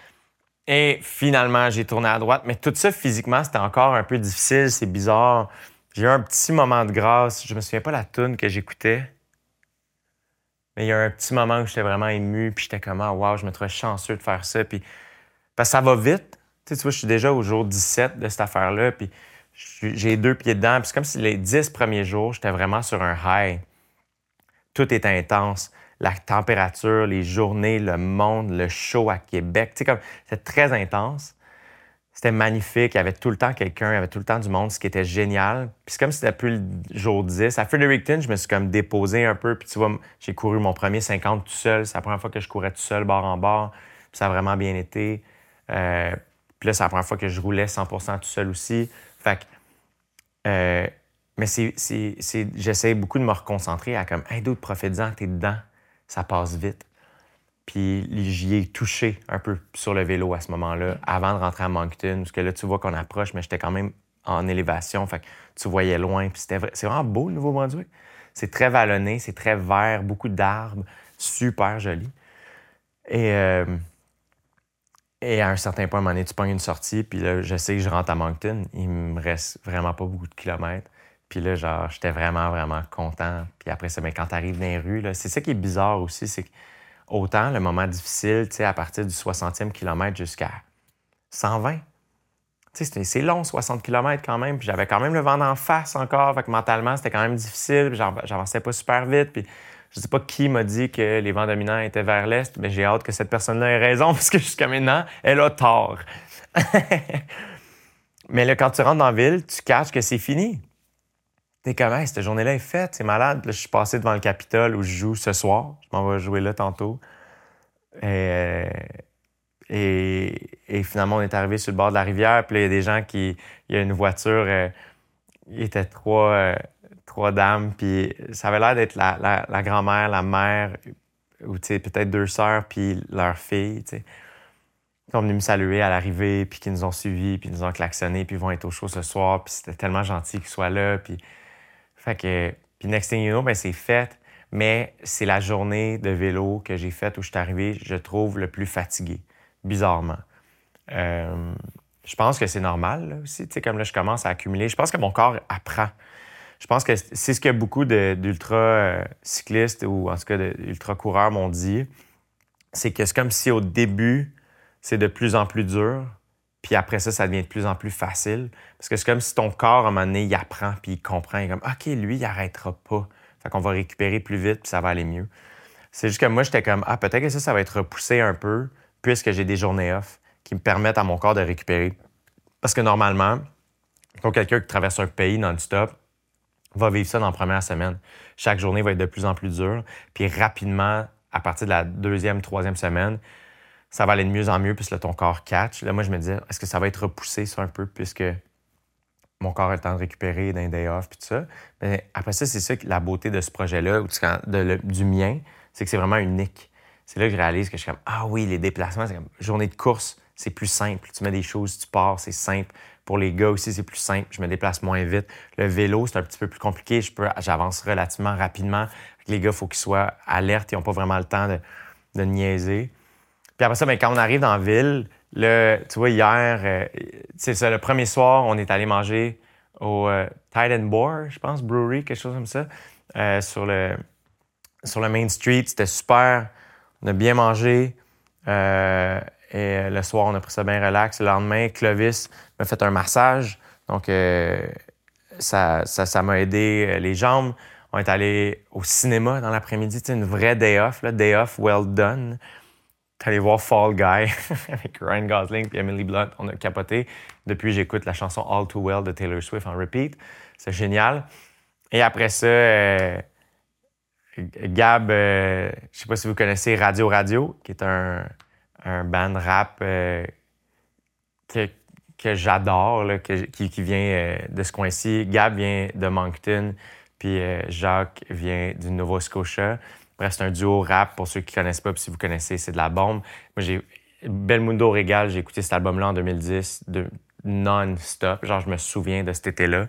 Et finalement, j'ai tourné à droite. Mais tout ça, physiquement, c'était encore un peu difficile. C'est bizarre. J'ai eu un petit moment de grâce. Je me souviens pas la toune que j'écoutais. Mais il y a un petit moment où j'étais vraiment ému. Puis j'étais comme, oh, wow, je me trouvais chanceux de faire ça. Puis, parce que ça va vite. Tu sais, tu vois, je suis déjà au jour dix-sept de cette affaire-là. Puis j'ai deux pieds dedans. Puis c'est comme si les dix premiers jours, j'étais vraiment sur un high. Tout est intense. La température, les journées, le monde, le show à Québec. Tu sais, comme, c'était très intense. C'était magnifique. Il y avait tout le temps quelqu'un, il y avait tout le temps du monde, ce qui était génial. Puis c'est comme si c'était plus le jour dix. À Fredericton, je me suis comme déposé un peu. Puis tu vois, j'ai couru mon premier cinquante tout seul. C'est la première fois que je courais tout seul, bord en bord. Puis ça a vraiment bien été. Euh, puis là, c'est la première fois que je roulais cent pour cent tout seul aussi. Fait que... Euh, Mais c'est, c'est, c'est, j'essaie beaucoup de me reconcentrer à comme « Hey, d'autres profites-en, t'es dedans, ça passe vite. » Puis j'y ai touché un peu sur le vélo à ce moment-là, avant de rentrer à Moncton, parce que là, tu vois qu'on approche, mais j'étais quand même en élévation, fait que tu voyais loin. Puis c'était, c'est vraiment beau, le Nouveau-Brunswick. C'est très vallonné, c'est très vert, beaucoup d'arbres, super joli. Et, euh, et à un certain point, à un moment donné, tu pognes une sortie, puis là, je sais que je rentre à Moncton, il me reste vraiment pas beaucoup de kilomètres. Puis là, genre, j'étais vraiment, vraiment content. Puis après ça, bien, quand t'arrives dans les rues, là, c'est ça qui est bizarre aussi, c'est qu'autant le moment difficile, tu sais, à partir du soixantième kilomètre jusqu'à cent vingt. Tu sais, c'est long, soixante kilomètres quand même. Puis j'avais quand même le vent d'en face encore. Fait que mentalement, c'était quand même difficile. Puis j'avançais pas super vite. Puis je sais pas qui m'a dit que les vents dominants étaient vers l'est, mais j'ai hâte que cette personne-là ait raison parce que jusqu'à maintenant, elle a tort. Mais là, quand tu rentres dans la ville, tu caches que c'est fini. T'es comme, hey, cette journée-là est faite, c'est malade. Là, je suis passé devant le Capitole où je joue ce soir. Je m'en vais jouer là tantôt. Et, et, et finalement, on est arrivé sur le bord de la rivière. Puis là, il y a des gens qui... Il y a une voiture... Euh, il y était trois, euh, trois dames. Puis ça avait l'air d'être la, la, la grand-mère, la mère, ou peut-être deux sœurs, puis leur fille, tu sais. Ils sont venus me saluer à l'arrivée, puis qui nous ont suivis, puis ils nous ont klaxonné, puis ils vont être au show ce soir. Puis c'était tellement gentil qu'ils soient là. Puis, fait que, puis next thing you know, ben, c'est fait. Mais c'est la journée de vélo que j'ai faite où je suis arrivé, je trouve, le plus fatigué, bizarrement. Euh, je pense que c'est normal là, aussi. Tu sais, comme là, je commence à accumuler. Je pense que mon corps apprend. Je pense que c'est ce que beaucoup d'ultra-cyclistes ou en tout cas d'ultra-coureurs m'ont dit. C'est que c'est comme si au début, c'est de plus en plus dur. Puis après ça, ça devient de plus en plus facile. Parce que c'est comme si ton corps, à un moment donné, il apprend puis il comprend. Il est comme, OK, lui, il n'arrêtera pas. Fait qu'on va récupérer plus vite puis ça va aller mieux. C'est juste que moi, j'étais comme, ah, peut-être que ça, ça va être repoussé un peu puisque j'ai des journées off qui me permettent à mon corps de récupérer. Parce que normalement, quand quelqu'un qui traverse un pays non-stop va vivre ça dans la première semaine. Chaque journée va être de plus en plus dure. Puis rapidement, à partir de la deuxième, troisième semaine, ça va aller de mieux en mieux, puis là, ton corps catch. Là, moi, je me disais, est-ce que ça va être repoussé, ça, un peu, puisque mon corps a le temps de récupérer d'un day off, puis tout ça. Mais après ça, c'est ça, la beauté de ce projet-là, ou de, le, du mien, c'est que c'est vraiment unique. C'est là que je réalise que je suis comme, ah oui, les déplacements, c'est comme journée de course, c'est plus simple. Tu mets des choses, tu pars, c'est simple. Pour les gars aussi, c'est plus simple. Je me déplace moins vite. Le vélo, c'est un petit peu plus compliqué. Je peux, j'avance relativement rapidement. Les gars, il faut qu'ils soient alertes. Ils n'ont pas vraiment le temps de, de niaiser. Puis après ça, bien, quand on arrive dans la ville, là, tu vois, hier, euh, c'est ça, le premier soir, on est allé manger au euh, Tide and Boar, je pense, brewery, quelque chose comme ça, euh, sur, le, sur le Main Street. C'était super. On a bien mangé. Euh, et le soir, on a pris ça bien relax. Le lendemain, Clovis m'a fait un massage. Donc, euh, ça, ça, ça m'a aidé les jambes. On est allé au cinéma dans l'après-midi. C'est une vraie day off, là, day off well done. On est allé voir Fall Guy avec Ryan Gosling et Emily Blunt. On a capoté. Depuis, j'écoute la chanson All Too Well de Taylor Swift en repeat. C'est génial. Et après ça, euh, Gab, euh, je ne sais pas si vous connaissez Radio Radio, qui est un, un band rap euh, que, que j'adore, là, que, qui, qui vient euh, de ce coin-ci. Gab vient de Moncton, puis euh, Jacques vient du Nova Scotia. Bref, c'est un duo rap, pour ceux qui ne connaissent pas, puis si vous connaissez, c'est de la bombe. Moi, j'ai Belmundo Régal, j'ai écouté cet album-là en deux mille dix, de non-stop. Genre, je me souviens de cet été-là.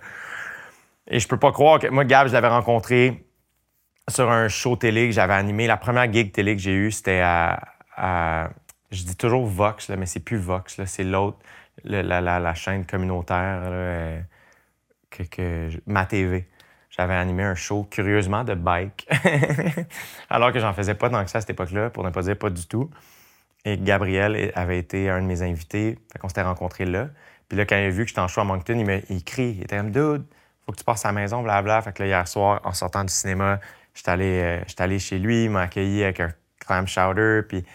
Et je peux pas croire que... Moi, Gab, je l'avais rencontré sur un show télé que j'avais animé. La première gig télé que j'ai eue, c'était à... à... Je dis toujours Vox, là, mais c'est plus Vox, là, c'est l'autre, le, la, la, la chaîne communautaire, là, euh, que, que... Ma T V. J'avais animé un show, curieusement, de bike, alors que j'en faisais pas tant que ça à cette époque-là, pour ne pas dire pas du tout. Et Gabriel avait été un de mes invités, fait qu'on s'était rencontrés là. Puis là, quand il a vu que j'étais en show à Moncton, il m'a il crie, il était comme « Dude, faut que tu passes à la maison, blablabla. » Fait que là, hier soir, en sortant du cinéma, j'étais allé, euh, j'étais allé chez lui, il m'a accueilli avec un clam chowder, puis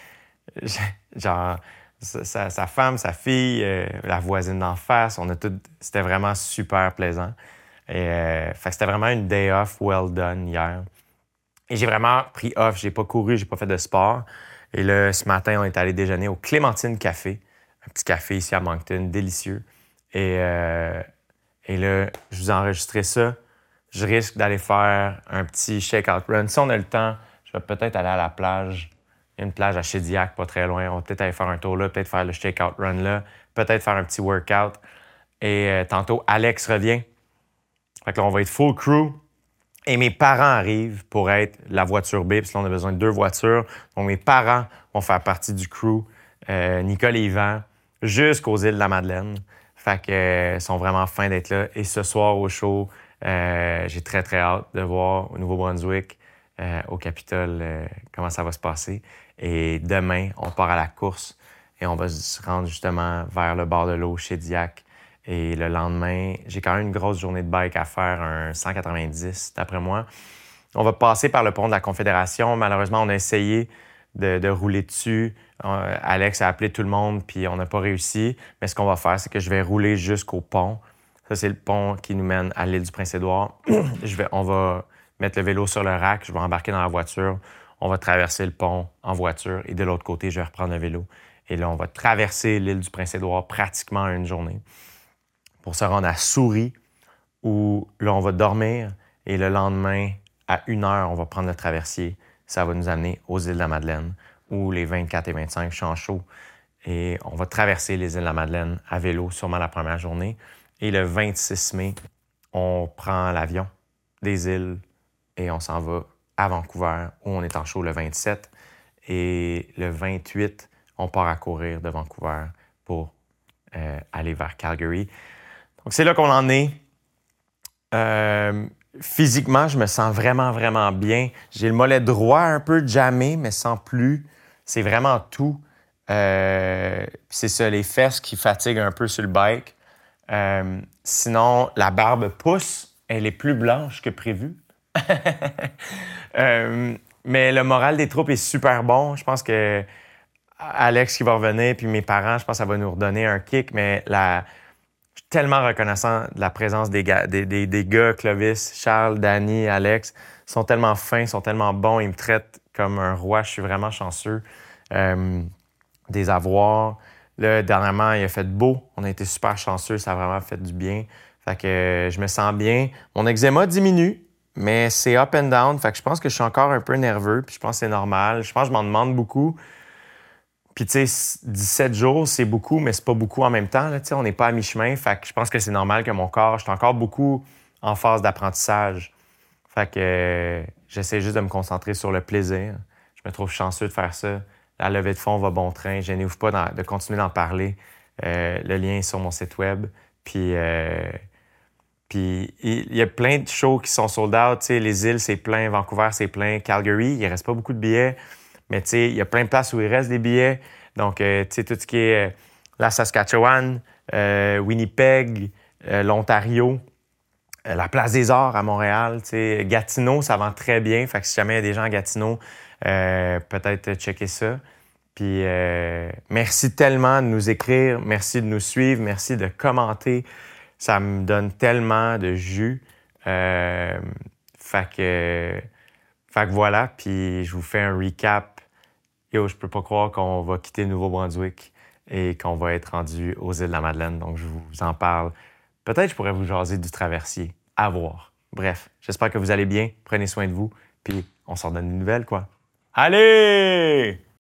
genre, sa, sa femme, sa fille, euh, la voisine d'en face, on a tout... C'était vraiment super plaisant. Et, euh, fait que c'était vraiment une day off well done hier. Et j'ai vraiment pris off. J'ai pas couru, j'ai pas fait de sport. Et là, ce matin, on est allé déjeuner au Clémentine Café. Un petit café ici à Moncton, délicieux. Et, euh, et là, je vous ai enregistré ça. Je risque d'aller faire un petit shake-out run. Si on a le temps, je vais peut-être aller à la plage. Il y a une plage à Shediac, pas très loin. On va peut-être aller faire un tour là, peut-être faire le shake-out run là, peut-être faire un petit workout. Et euh, tantôt, Alex revient. Fait que là, on va être full crew. Et mes parents arrivent pour être la voiture B, parce que là, on a besoin de deux voitures. Donc, mes parents vont faire partie du crew. Euh, Nicole et Yvan, jusqu'aux îles de la Madeleine. Fait que euh, sont vraiment fins d'être là. Et ce soir, au show, euh, j'ai très, très hâte de voir au Nouveau-Brunswick, euh, au Capitole, euh, comment ça va se passer. Et demain, on part à la course et on va se rendre justement vers le bord de l'eau, chez Diac. Et le lendemain, j'ai quand même une grosse journée de bike à faire, un cent quatre-vingt-dix d'après moi. On va passer par le pont de la Confédération. Malheureusement, on a essayé de, de rouler dessus. Euh, Alex a appelé tout le monde, puis on n'a pas réussi. Mais ce qu'on va faire, c'est que je vais rouler jusqu'au pont. Ça, c'est le pont qui nous mène à l'île du Prince-Édouard. je vais, on va mettre le vélo sur le rack, je vais embarquer dans la voiture. On va traverser le pont en voiture et de l'autre côté, je vais reprendre le vélo. Et là, on va traverser l'île du Prince-Édouard pratiquement en une journée pour se rendre à Souris, où là, on va dormir et le lendemain, à une heure, on va prendre le traversier. Ça va nous amener aux îles de la Madeleine, où les vingt-quatre et vingt-cinq, je suis en chaud. Et on va traverser les îles de la Madeleine à vélo, sûrement la première journée. Et le vingt-six mai, on prend l'avion des îles et on s'en va à Vancouver, où on est en show le vingt-sept. Et le vingt-huit, on part à courir de Vancouver pour euh, aller vers Calgary. Donc, c'est là qu'on en est. Euh, physiquement, je me sens vraiment, vraiment bien. J'ai le mollet droit un peu jammé, mais sans plus. C'est vraiment tout. Euh, c'est ça, les fesses qui fatiguent un peu sur le bike. Euh, sinon, la barbe pousse. Elle est plus blanche que prévu. euh, mais le moral des troupes est super bon. Je pense que Alex qui va revenir, puis mes parents, je pense que ça va nous redonner un kick. Mais la... je suis tellement reconnaissant de la présence des gars, des, des, des gars, Clovis, Charles, Danny, Alex. Ils sont tellement fins, ils sont tellement bons. Ils me traitent comme un roi. Je suis vraiment chanceux euh, des avoirs. Là, dernièrement, il a fait beau. On a été super chanceux. Ça a vraiment fait du bien. Fait que euh, je me sens bien. Mon eczéma diminue, mais c'est up and down. Fait que je pense que je suis encore un peu nerveux. Puis je pense que c'est normal. Je pense que je m'en demande beaucoup. Puis tu sais, dix-sept jours, c'est beaucoup, mais c'est pas beaucoup en même temps. Là, on n'est pas à mi-chemin. Fait que je pense que c'est normal que mon corps... Je suis encore beaucoup en phase d'apprentissage. Fait que euh, j'essaie juste de me concentrer sur le plaisir. Je me trouve chanceux de faire ça. La levée de fonds va bon train. Je n'ouvre pas dans, de continuer d'en parler. Euh, le lien est sur mon site web. Puis, euh, puis il y a plein de shows qui sont sold out. T'sais, les îles, c'est plein. Vancouver, c'est plein. Calgary, il ne reste pas beaucoup de billets. Mais il y a plein de places où il reste des billets. Donc, euh, tout ce qui est euh, la Saskatchewan, euh, Winnipeg, euh, l'Ontario, euh, la Place des Arts à Montréal, Gatineau, ça vend très bien. Fait que si jamais il y a des gens à Gatineau, euh, peut-être checker ça. Puis, euh, merci tellement de nous écrire, merci de nous suivre, merci de commenter. Ça me donne tellement de jus. Euh, fait que, fait que voilà, puis je vous fais un recap. Yo, je peux pas croire qu'on va quitter le Nouveau-Brunswick et qu'on va être rendu aux îles de la Madeleine. Donc, je vous en parle. Peut-être que je pourrais vous jaser du traversier. À voir. Bref, j'espère que vous allez bien. Prenez soin de vous. Puis, on s'en donne une nouvelle, quoi. Allez!